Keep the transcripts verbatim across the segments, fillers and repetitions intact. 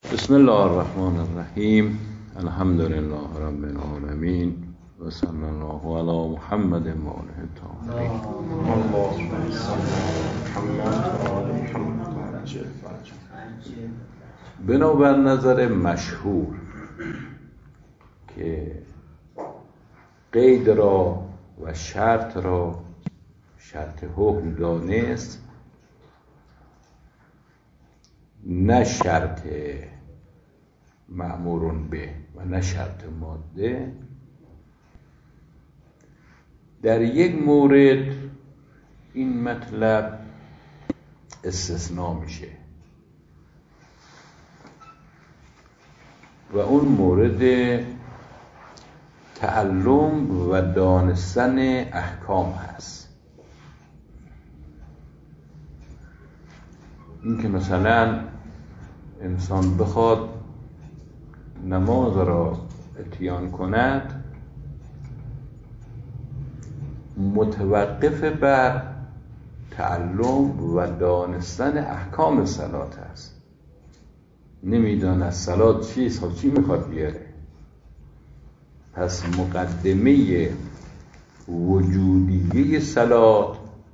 بسم الله الرحمن الرحیم. الحمد لله رب العالمین و صلی الله علی محمد و آله الطاهرین. اللهم صل علی محمد و آل محمد. بنابر نظر مشهور که قید را و شرط را شرط حکم دانست، نه شرط مأمورون به و نه شرط ماده، در یک مورد این مطلب استثناء میشه و اون مورد تعلم و دانستن احکام هست. این که مثلا انسان بخواد نماز را اتیان کند، متوقف بر تعلم و دانستن احکام صلات است. نمیداند صلات چیست و چی میخواد بیاره. پس مقدمه وجودیه صلات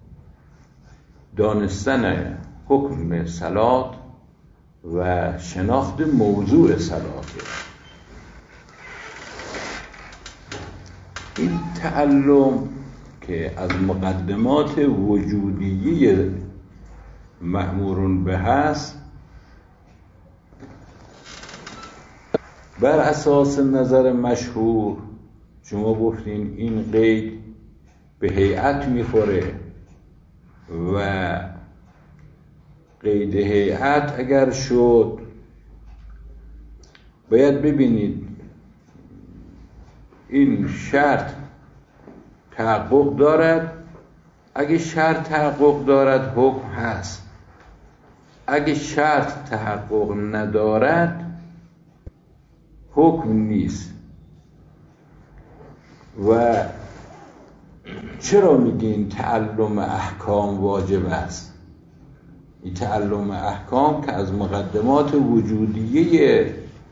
دانستن حکم صلات و شناخت موضوع صلاته. این تعلم که از مقدمات وجودیه مأمورون به هست، بر اساس نظر مشهور شما گفتین این قید به هیئت میخوره و قید هیئت اگر شد باید ببینید این شرط تحقق دارد. اگه شرط تحقق دارد حکم هست، اگه شرط تحقق ندارد حکم نیست. و چرا میگین تعلم احکام واجب است؟ این تعلم احکام که از مقدمات وجودیه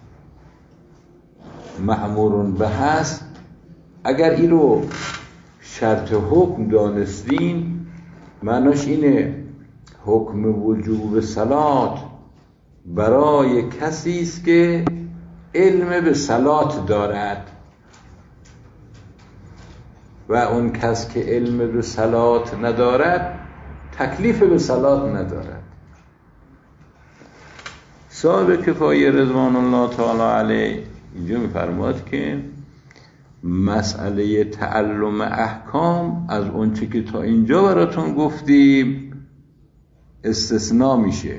مأمورون به هست، اگر این رو شرط حکم دانستین معناش اینه حکم وجوب صلات برای کسی است که علم به صلات دارد و اون کس که علم به صلات ندارد تکلیف به صلات ندارد. صاحب کفایه رضوان الله تعالی علیه اینجا میفرماد که مسئله تعلم احکام از اون چی که تا اینجا براتون گفتیم استثناء میشه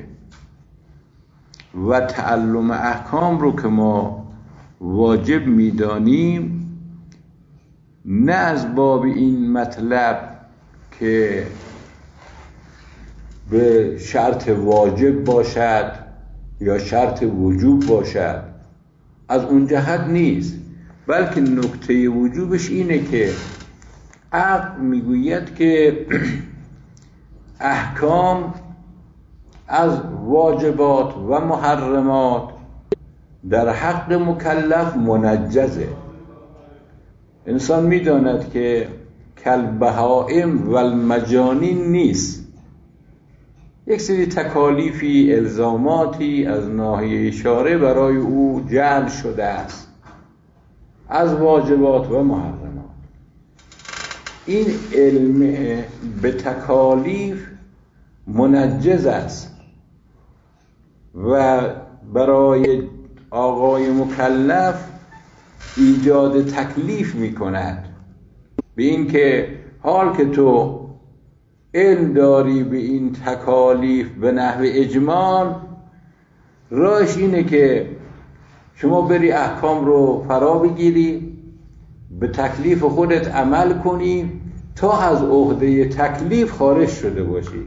و تعلم احکام رو که ما واجب میدانیم نه از باب این مطلب که به شرط واجب باشد یا شرط وجوب باشد، از اون جهت نیست، بلکه نکته وجوبش اینه که عقل میگوید که احکام از واجبات و محرمات در حق مکلف منجزه. انسان میداند که کالبهائم و المجانین نیست. یک سری تکالیفی، الزاماتی از ناحیه شارع برای او جعل شده است از واجبات و محرمات. این علم به تکالیف منجز است و برای آقای مکلف ایجاد تکلیف می کند به این که حال که تو علم داری به این تکالیف به نحو اجمال، راهش اینه که شما بری احکام رو فرا بگیری، به تکلیف خودت عمل کنی تا از عهده تکلیف خارج شده باشی.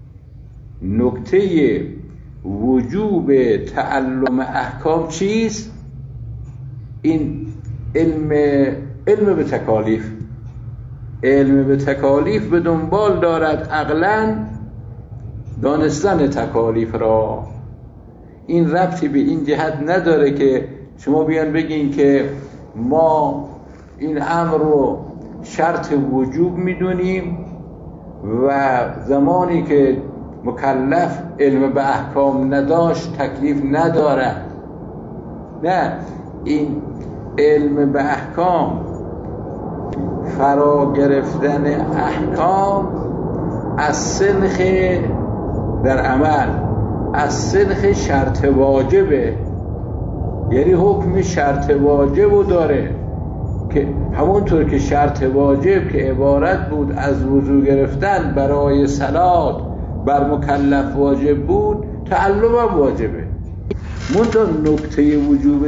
نکته وجوب تعلم احکام چیست؟ این علم علم به تکالیف علم به تکالیف به دنبال دارد عقلاً دانستن تکالیف را. این ربطی به این جهت نداره که شما بیان بگین که ما این امر رو شرط وجوب میدونیم و زمانی که مکلف علم به احکام نداشت تکلیف نداره. نه، این علم به احکام، فرا گرفتن احکام از سنخ در عمل از سنخ شرط واجبه، یعنی حکم شرط واجب رو داره که همونطور که شرط واجب که عبارت بود از وضو گرفتن برای صلات بر مکلف واجب بود، تعلم هم واجبه. منتها نکته وجوب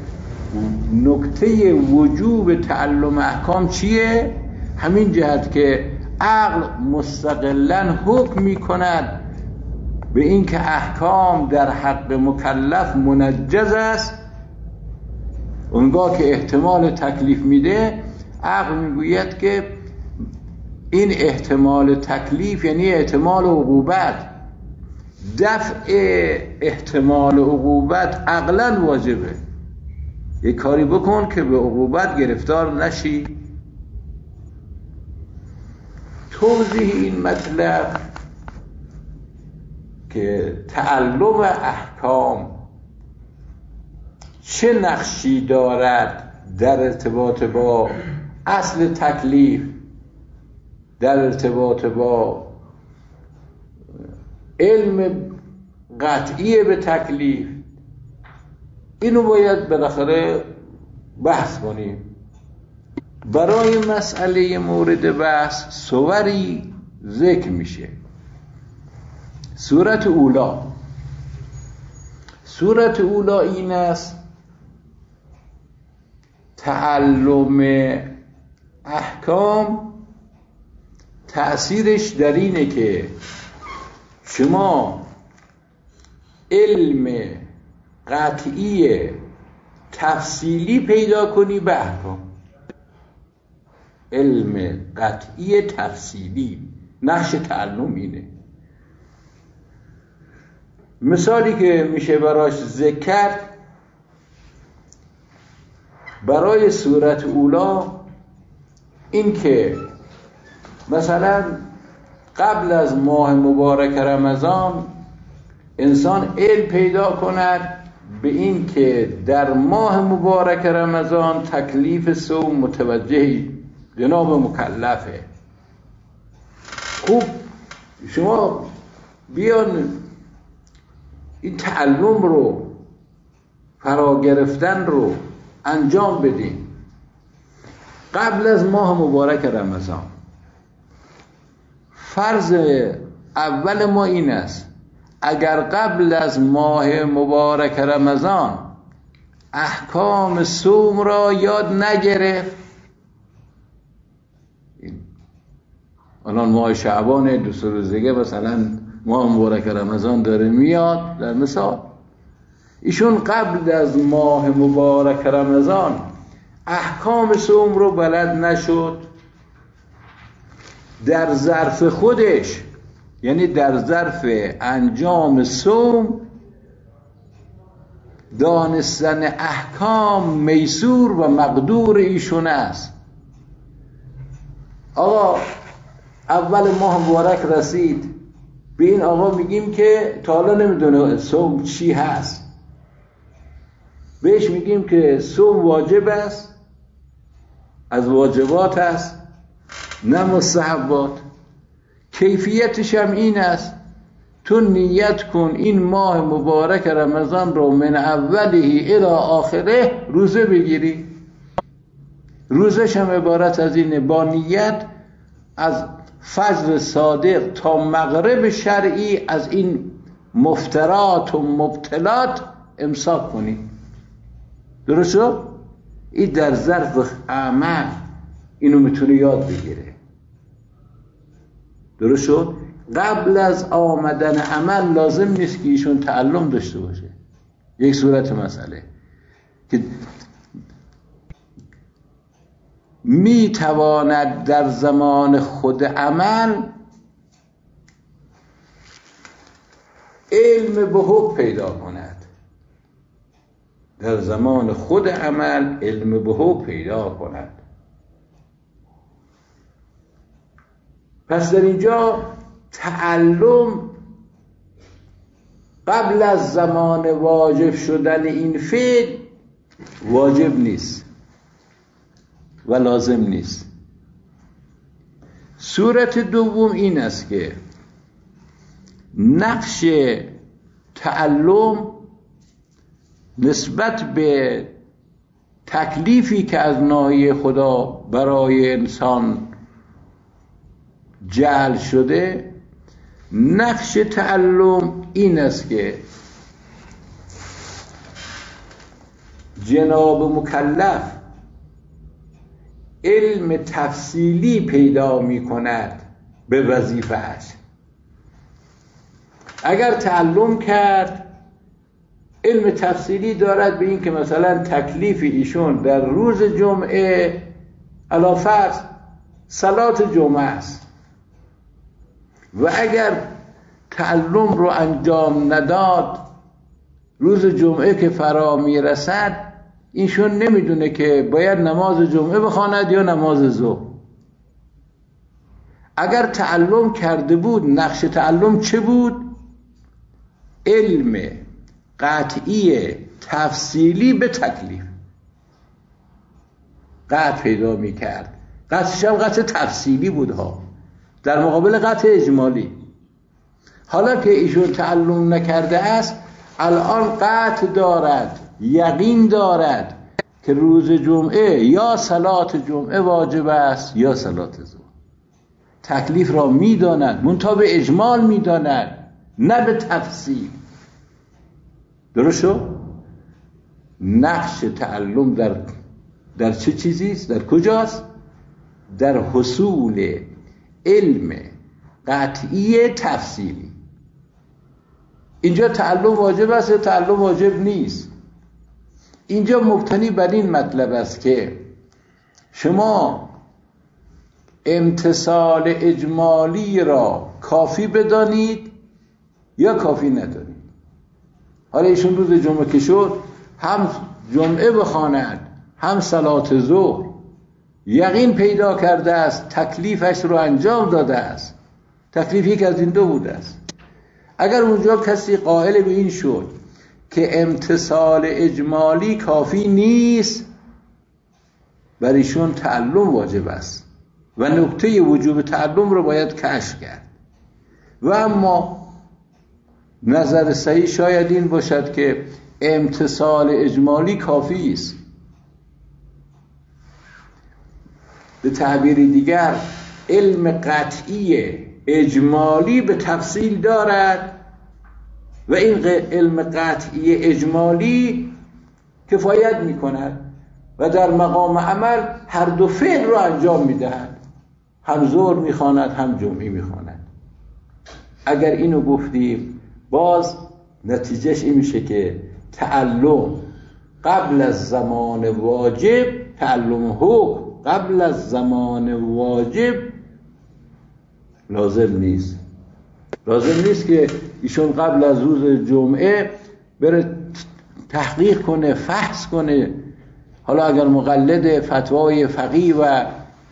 نکته وجوب تعلم احکام چیه؟ همین جهت که عقل مستقلاً حکم می‌کند به این که احکام در حق مکلف منجز است. اونگاه که احتمال تکلیف میده، عقل میگوید که این احتمال تکلیف یعنی احتمال عقوبت، دفع احتمال عقوبت عقلاً واجبه. یک کاری بکن که به عقوبت گرفتار نشی. توضیح این مطلب که تعلم احکام چه نقشی دارد در ارتباط با اصل تکلیف، در ارتباط با علم قطعی به تکلیف، اینو باید بالاخره بحث کنیم. برای مسئله مورد بحث صوری ذکر میشه. صورت اولا صورت اولا این است: تعلم احکام تأثیرش در اینه که شما علم قطعی تفصیلی پیدا کنی به احکام. علم قطعی تفصیلی، نقش تعلم اینه. مثالی که میشه براش ذکر کرد، برای صورت اولا این که مثلا قبل از ماه مبارک رمضان انسان علم پیدا کند به این که در ماه مبارک رمضان تکلیف صوم متوجه جناب مکلفه. خوب، شما بیان این تعلم رو، فرا گرفتن رو انجام بدین قبل از ماه مبارک رمضان. فرض اول ما این است: اگر قبل از ماه مبارک رمضان احکام صوم را یاد نگرفت، الان ماه شعبان دو سه روز دیگه مثلا ماه مبارک رمضان داره میاد، در مثال ایشون قبل از ماه مبارک رمضان احکام صوم رو بلد نشد، در ظرف خودش یعنی در ظرف انجام صوم دانستن احکام میسور و مقدور ایشون است. آقا اول ماه مبارک رسید، به این آقا میگیم که تا حالا نمیدونه صوم چی هست، بهش میگیم که صوم واجب است، از واجبات است نه مستحبات. کیفیتش هم این است: تو نیت کن این ماه مبارک رمضان رو من اوله الی آخره روزه بگیری. روزش هم عبارت از اینه: با نیت از فجر صادق تا مغرب شرعی از این مفترات و مبتلات امساک کنی. درست شد؟ این در ظرف عمل اینو میتونه یاد بگیره. درست شد؟ قبل از آمدن عمل لازم نیست که ایشون تعلم داشته باشه. یک صورت مسئله که میتواند در زمان خود عمل علم به حکم پیدا کند. در زمان خود عمل علم بهو پیدا کند. پس در اینجا تعلم قبل از زمان واجب شدن این فعل واجب نیست و لازم نیست. صورت دوم این است که نقش تعلم نسبت به تکلیفی که از ناحیه خدا برای انسان جعل شده، نقش تعلم این است که جناب مکلف علم تفصیلی پیدا می کند به وظیفه‌اش. اگر تعلم کرد علم تفصیلی دارد به این که مثلا تکلیف ایشون در روز جمعه علی فرض صلات جمعه است و اگر تعلم رو انجام نداد روز جمعه که فرا میرسد ایشون نمیدونه که باید نماز جمعه بخواند یا نماز ظهر. اگر تعلم کرده بود، نقش تعلم چه بود؟ علم قطعی تفصیلی به تکلیف قطع پیدا میکرد. قطعش هم قطع تفصیلی بود ها، در مقابل قطع اجمالی. حالا که ایشون تعلم نکرده است الان قطع دارد، یقین دارد که روز جمعه یا صلات جمعه واجب است یا صلات ظهر. تکلیف را میداند، منتها به اجمال میداند نه به تفصیل. درست شد؟ نقش تعلم در در چه چیزیست؟ در کجاست؟ در حصول علم قطعی تفصیلی. اینجا تعلم واجب است یا تعلم واجب نیست؟ اینجا مبتنی بر این مطلب است که شما امتثال اجمالی را کافی بدانید یا کافی ندانید. حالا ایشون روز جمعه که شد هم جمعه بخواند هم صلات ظهر، یقین پیدا کرده است، تکلیفش رو انجام داده است. تکلیفی که از این دو بوده است. اگر اونجا کسی قائل به این شد که امتثال اجمالی کافی نیست، بر ایشون تعلم واجب است و نکته وجوب تعلم رو باید کشف کرد. و اما نظر صحیح شاید این باشد که امتثال اجمالی کافی است. به تعبیر دیگر علم قطعی اجمالی به تفصیل دارد و این علم قطعی اجمالی کفایت می کند و در مقام عمل هر دو فعل رو انجام می دهد. هم ظهر می خواند هم جمعه می خواند. اگر اینو گفتیم باز نتیجهش این میشه که تعلم قبل از زمان واجب، تعلم حکم قبل از زمان واجب لازم نیست. لازم نیست که ایشون قبل از روز جمعه بره تحقیق کنه، فحص کنه. حالا اگر مقلد فتوای فقیه و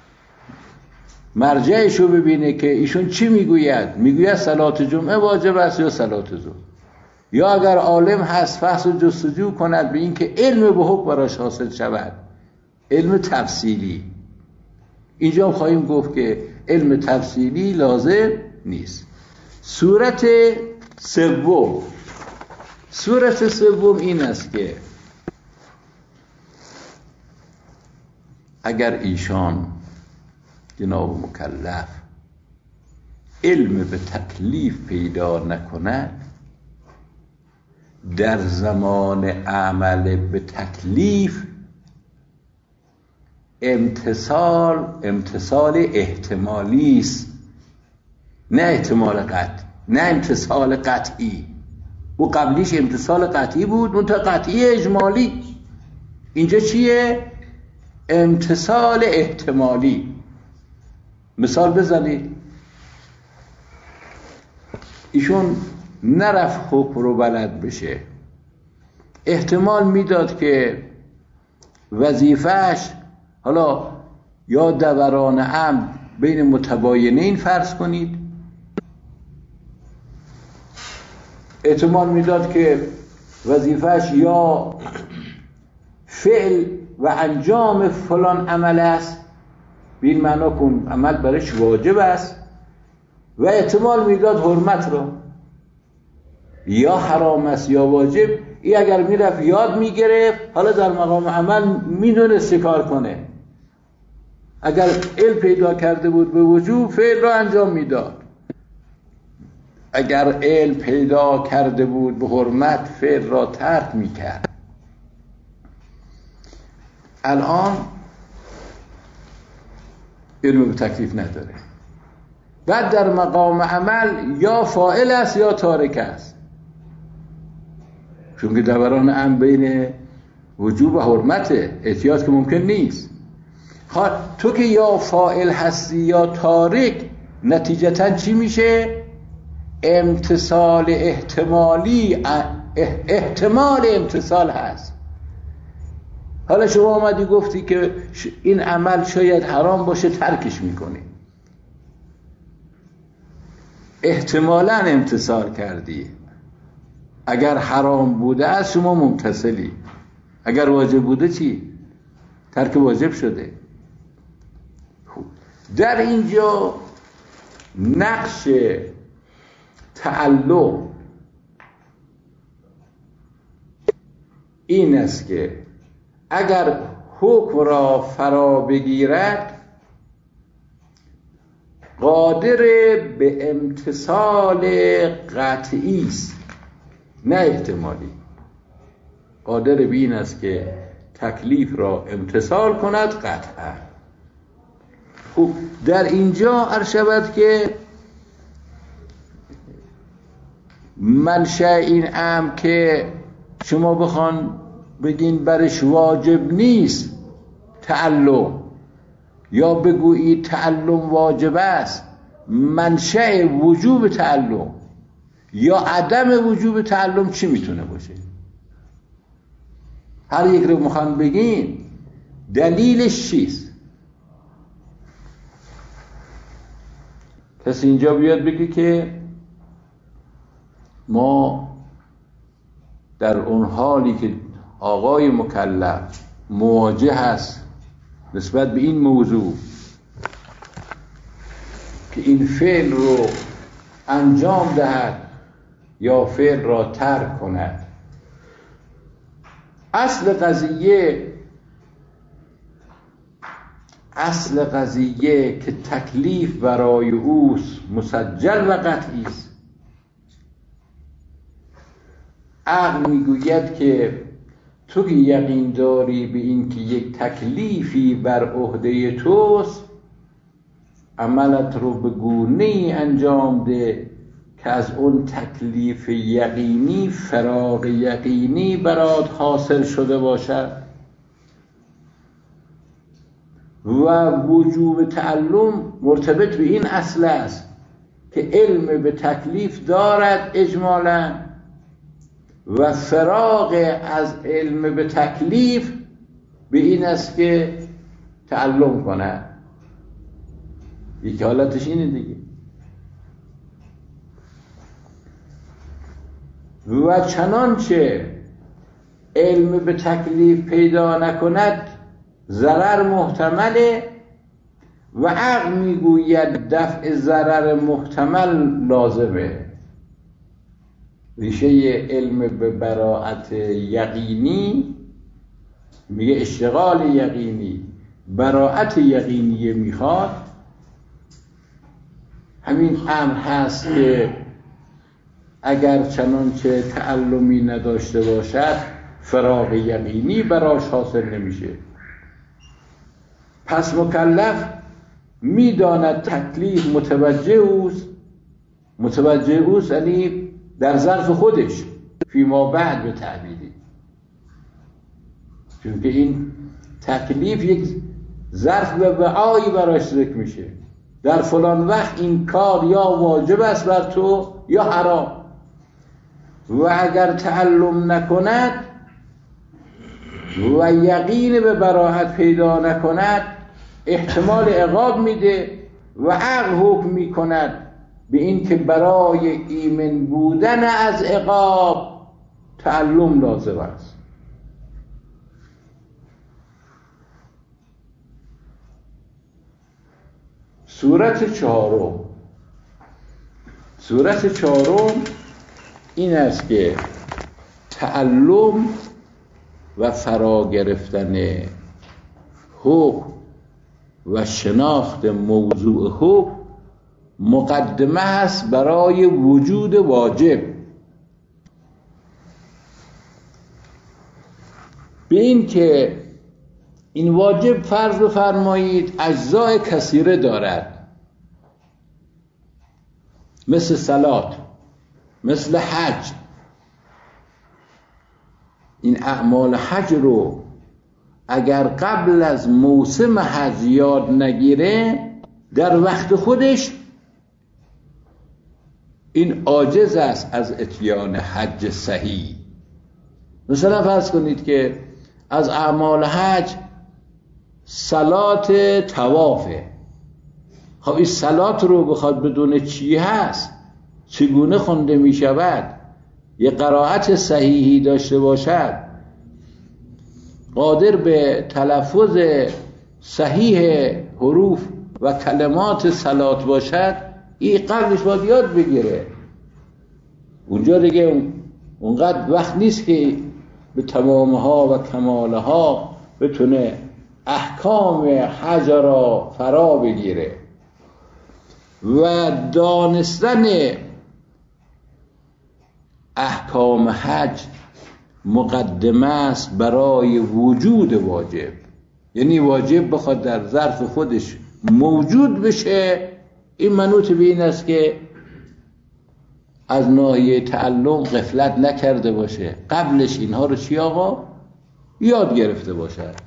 مرجعشو ببینه که ایشون چی میگوید، میگوید صلات جمعه واجب است یا صلات ظهر، یا اگر عالم هست فحص و جستجو کند به این که علم به حکم براش حاصل شود، علم تفصیلی. اینجا خواهیم گفت که علم تفصیلی لازم نیست. صورت سوم صورت سوم این است که اگر ایشان جناب مکلف علم به تکلیف پیدا نکند، در زمان عمل به تکلیف امتثال امتثال احتمالی است، نه احتمال قطع، نه امتثال قطعی. او قبلیش امتثال قطعی بود، منتها قطعی اجمالی. اینجا چیه؟ امتثال احتمالی. مثال بزنید. ایشون نرفت حکم رو بلد بشه، احتمال میداد که وظیفهش حالا یا دوران امن بین متباینین فرض کنید، احتمال میداد که وظیفهش یا فعل و انجام فلان عمل است، به این معنا کن عمل برش واجب است، و احتمال میداد حرمت رو یا حرام است یا واجب. ای اگر میرفت یاد میگرفت، حالا در مقام عمل میدونست کار کنه. اگر علم پیدا کرده بود به وجوب، فعل را انجام میداد. اگر علم پیدا کرده بود به حرمت، فعل را ترک میکرد. الان علم به تکلیف نداره. بعد در مقام عمل یا فاعل است یا تارک است، چون که دوران امر بین وجوب و حرمت، احتیاط که ممکن نیست. خب تو که یا فاعل هستی یا تارک، نتیجتا چی میشه؟ امتثال احتمالی، احتمال امتثال هست. حالا شما آمدی گفتی که این عمل شاید حرام باشه، ترکش میکنی، احتمالاً امتثال کردی. اگر حرام بوده است شما ممتثلی، اگر واجب بوده چی؟ ترک واجب شده. در اینجا نقش تعلق این است که اگر حکم را فرا بگیرد، قادر به امتثال قطعی است، نه احتمالی. قادر به این است که تکلیف را امتثال کند قطعا. خب در اینجا عرض شود که منشأ این امر که شما بخوان بگین برش واجب نیست تعلم، یا بگویید تعلم واجب است، منشأ وجوب تعلم یا عدم وجوب تعلم چی میتونه باشه؟ هر یک رو میخوان بگین دلیلش چیست؟ کسی اینجا بیاد بگه که ما در اون حالی که آقای مکلف مواجه هست نسبت به این موضوع که این فعل رو انجام دهد یا فعل را ترک کند، اصل قضیه اصل قضیه که تکلیف برای اوست مسجل و قطعی است. عقل میگوید که تو که یقین داری به این که یک تکلیفی بر عهده توست، عملت رو به گونه‌ای انجام ده که از اون تکلیف یقینی فراغ یقینی برات حاصل شده باشد. و وجوب تعلم مرتبط به این اصل است که علم به تکلیف دارد اجمالاً، و فراغ از علم به تکلیف به این است که تعلم کنه. یک حالتش اینه دیگه. و چنانچه علم به تکلیف پیدا نکند ضرر محتمله، و عقل میگوید دفع ضرر محتمل لازمه. ریشه علم به براءت یقینی میگه اشتغال یقینی، براءت یقینی میخواد. همین امر هست که اگر چنانچه تعلمی نداشته باشد فراغ یقینی براش حاصل نمیشه. پس مکلف میداند تکلیف متوجه اوست، متوجه اوست یعنی در ظرف خودش فیما بعد به تعبیری، چون که این تکلیف یک ظرف به وعایی براش ذکر میشه. در فلان وقت این کار یا واجب است بر تو یا حرام، و اگر تعلم نکند و یقین به براءت پیدا نکند احتمال عقاب میده و عقل حکم میکند به این که برای ایمن بودن از عقاب تعلم لازم است. صورت چهارم صورت چهارم این است که تعلم و فرا گرفتن حکم و شناخت موضوع حکم مقدمه است برای وجود واجب. به این که این واجب فرض بفرمایید اجزای کثیره دارد، مثل صلات، مثل حج. این اعمال حج رو اگر قبل از موسم حج یاد نگیره در وقت خودش این عاجز است از اتیان حج صحیح. مثلا فرض کنید که از اعمال حج صلات طوافه. خب این صلات رو بخواد بدون چی هست، چگونه خونده می شود، یه قرائت صحیحی داشته باشد، قادر به تلفظ صحیح حروف و کلمات صلات باشد، این قبلش باید یاد بگیره. اونجا دیگه اونقدر وقت نیست که به تمامها و کمالها بتونه احکام حج را فرا بگیره. و دانستن احکام حج مقدمه است برای وجود واجب. یعنی واجب بخواد در ظرف خودش موجود بشه، این منوط به این است که از ناحیه تعلم غفلت نکرده باشه، قبلش اینها رو چی آقا یاد گرفته باشه. یعنی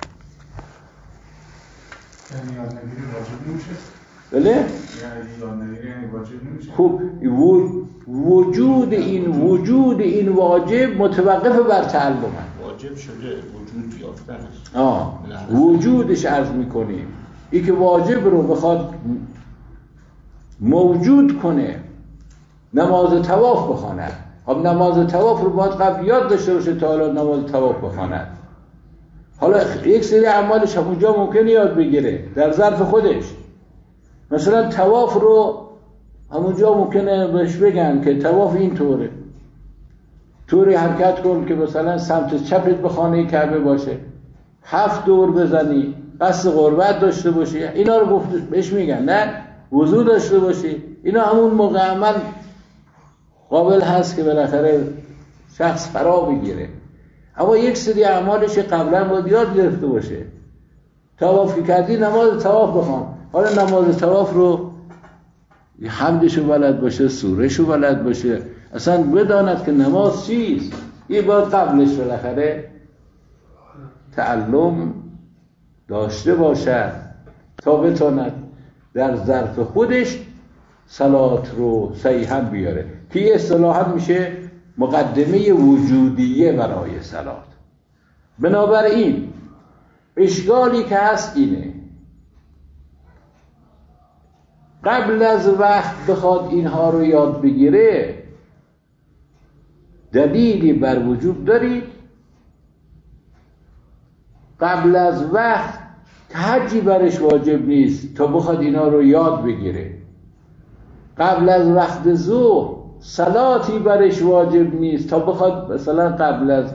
یاد نگیری واجب نمیشه؟ بله؟ یعنی یاد نگیری یعنی واجب نمیشه؟ خب وجود این وجود این واجب متوقف بر تعلم هست. واجب شده وجود یافتن است. آه وجودش عرض میکنیم. این که واجب رو بخواد موجود کنه، نماز طواف بخواند. خب نماز طواف رو باید قبل یاد داشته باشه تا حالا نماز طواف بخواند. حالا یک سری اعمالش اونجا ممکنه یاد بگیره در ظرف خودش. مثلا طواف رو همونجا ممکنه بهش بگن که طواف این طوره، طوری حرکت کن که مثلا سمت چپت به خانه کعبه باشه، هفت دور بزنی، قصد قربت داشته باشی. اینا رو گفت بهش میگن نه وضو داشته باشی. اینا همون موقع عمل قابل هست که بالاخره شخص فرا بگیره. اما یک سری اعمالش قبلا باید یاد گرفته باشه. طواف که کردی نماز طواف بخوان. حالا نماز طواف رو حمدشو بلد باشه، سورهشو بلد باشه، اصلا بداند که نماز چیست. این باید قبلش بالاخره تعلم داشته باشد تا بتواند در ظرف خودش صلات رو صحیحاً بیاره که اصطلاحاً میشه مقدمه وجودیه برای صلات. بنابراین اشکالی که هست اینه، قبل از وقت بخواد اینها رو یاد بگیره دلیلی بر وجود دارید؟ قبل از وقت حجی برش واجب نیست تا بخواد اینا رو یاد بگیره. قبل از وقت ظهر صلاتی برش واجب نیست تا بخواد مثلا قبل از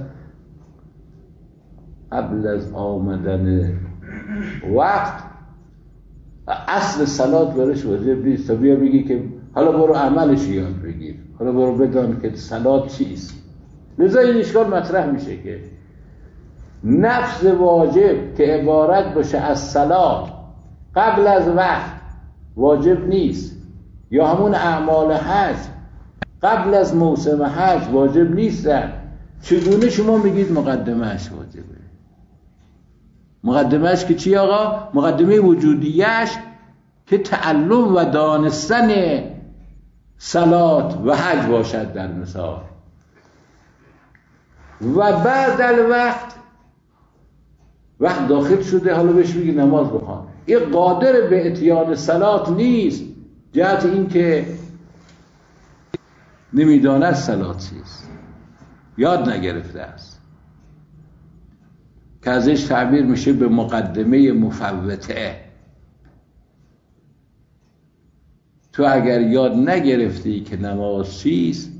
قبل از آمدن وقت اصل صلات برش واجب نیست تا بیا بگی که حالا برو عملش یاد بگیر، حالا برو بدان که صلات چیست. لذا این اشکال مطرح میشه که نفس واجب که عبارت باشه از صلات قبل از وقت واجب نیست، یا همون اعمال حج قبل از موسم حج واجب نیستن، چگونه شما میگید مقدمهش واجبه؟ مقدمهش که چی آقا؟ مقدمه وجودیش که تعلم و دانستن صلات و حج باشد در مثال. و بعد الوقت وقت داخل شده حالا بهش میگی نماز بخوان، این قادر به اتیان صلات نیست، جهت این که نمیداند صلات چیست، یاد نگرفته است، که ازش تعبیر میشه به مقدمه مفوته. تو اگر یاد نگرفتی که نماز چیست،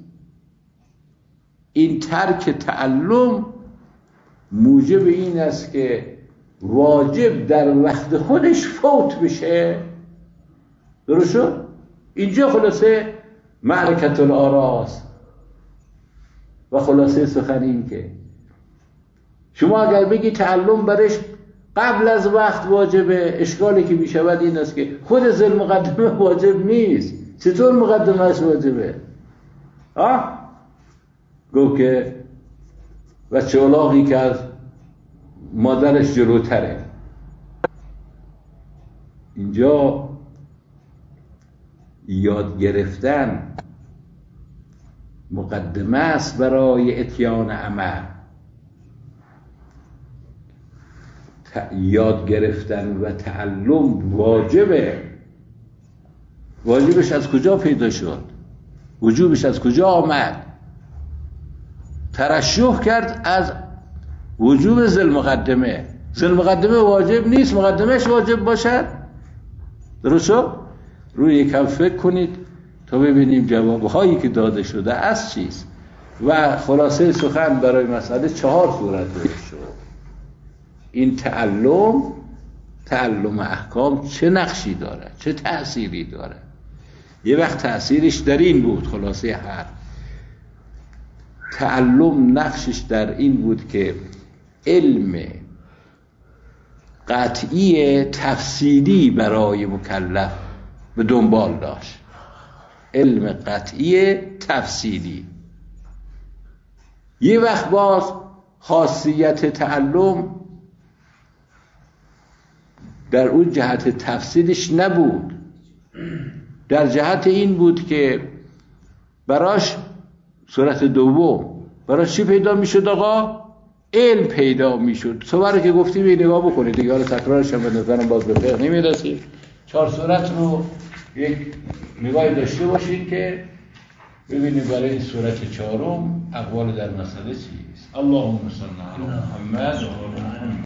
این ترک تعلم موجب این است که واجب در وقت خودش فوت بشه. درست شد؟ اینجا خلاصه معرکت الاراست و خلاصه سخن این که شما اگر بگی تعلم برش قبل از وقت واجبه، اشکالی که میشود این است که خود ذل مقدمه واجب نیست. چطور مقدمهش واجبه؟ آه؟ گفت که بچه الاغی که از مادرش جلوتره. اینجا یاد گرفتن مقدمه است برای اتیان عمل. یاد گرفتن و تعلم واجبه. واجبش از کجا پیدا شد؟ وجوبش از کجا آمد؟ ترشح کرد از وجوب ذل مقدمه. ذل مقدمه واجب نیست، مقدمهش واجب باشد. درست شد؟ روی یکم فکر کنید تا ببینیم جوابهایی که داده شده از چیست. و خلاصه سخن برای مسئله چهار صورت داده شد. این تعلم تعلم احکام چه نقشی داره، چه تأثیری داره؟ یه وقت تأثیرش در این بود، خلاصه هر تعلم نقشش در این بود که علم قطعی تفصیلی برای مکلف به دنبال داشت. علم قطعی تفصیلی. یه وقت باز خاصیت تعلم در اون جهت تفصیلش نبود، در جهت این بود که براش صورت دوم براش چی پیدا میشد آقا؟ علم پیدا میشد. صورت که گفتیم یه نگاه بکنید دیگه، حالا تکرارش هم به نظرم باز به فقه نمیرسیم. چهار صورت رو یک نگاهی داشته باشید که ببینید برای این صورت چهارم اقوال در مسئله چیست. اللهم صل علی محمد و آل محمد.